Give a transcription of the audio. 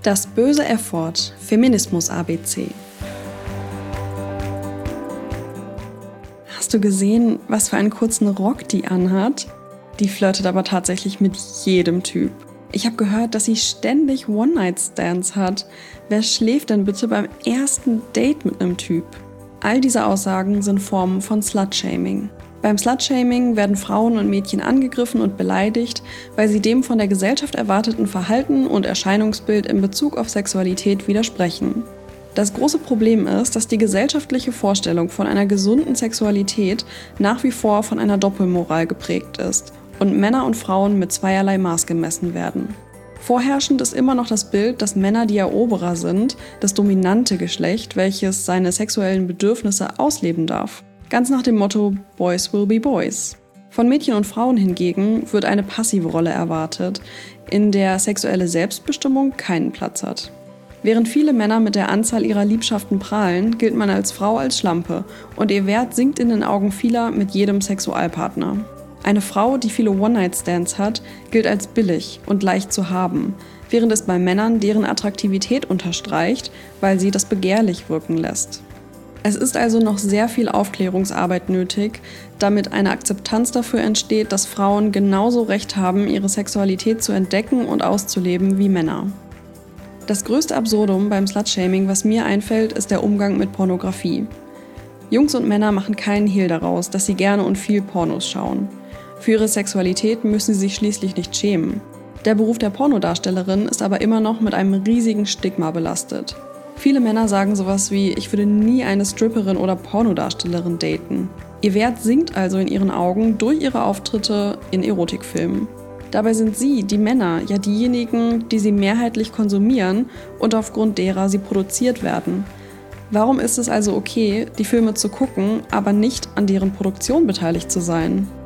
Das böse F-Wort, Feminismus ABC. Hast du gesehen, was für einen kurzen Rock die anhat? Die flirtet aber tatsächlich mit jedem Typ. Ich habe gehört, dass sie ständig One-Night-Stands hat. Wer schläft denn bitte beim ersten Date mit einem Typ? All diese Aussagen sind Formen von Slut-Shaming. Beim Slut-Shaming werden Frauen und Mädchen angegriffen und beleidigt, weil sie dem von der Gesellschaft erwarteten Verhalten und Erscheinungsbild in Bezug auf Sexualität widersprechen. Das große Problem ist, dass die gesellschaftliche Vorstellung von einer gesunden Sexualität nach wie vor von einer Doppelmoral geprägt ist und Männer und Frauen mit zweierlei Maß gemessen werden. Vorherrschend ist immer noch das Bild, dass Männer die Eroberer sind, das dominante Geschlecht, welches seine sexuellen Bedürfnisse ausleben darf. Ganz nach dem Motto Boys will be boys. Von Mädchen und Frauen hingegen wird eine passive Rolle erwartet, in der sexuelle Selbstbestimmung keinen Platz hat. Während viele Männer mit der Anzahl ihrer Liebschaften prahlen, gilt man als Frau als Schlampe und ihr Wert sinkt in den Augen vieler mit jedem Sexualpartner. Eine Frau, die viele One-Night-Stands hat, gilt als billig und leicht zu haben, während es bei Männern deren Attraktivität unterstreicht, weil sie das begehrlich wirken lässt. Es ist also noch sehr viel Aufklärungsarbeit nötig, damit eine Akzeptanz dafür entsteht, dass Frauen genauso Recht haben, ihre Sexualität zu entdecken und auszuleben wie Männer. Das größte Absurdum beim Slut-Shaming, was mir einfällt, ist der Umgang mit Pornografie. Jungs und Männer machen keinen Hehl daraus, dass sie gerne und viel Pornos schauen. Für ihre Sexualität müssen sie sich schließlich nicht schämen. Der Beruf der Pornodarstellerin ist aber immer noch mit einem riesigen Stigma belastet. Viele Männer sagen sowas wie, ich würde nie eine Stripperin oder Pornodarstellerin daten. Ihr Wert sinkt also in ihren Augen durch ihre Auftritte in Erotikfilmen. Dabei sind sie, die Männer, ja diejenigen, die sie mehrheitlich konsumieren und aufgrund derer sie produziert werden. Warum ist es also okay, die Filme zu gucken, aber nicht an deren Produktion beteiligt zu sein?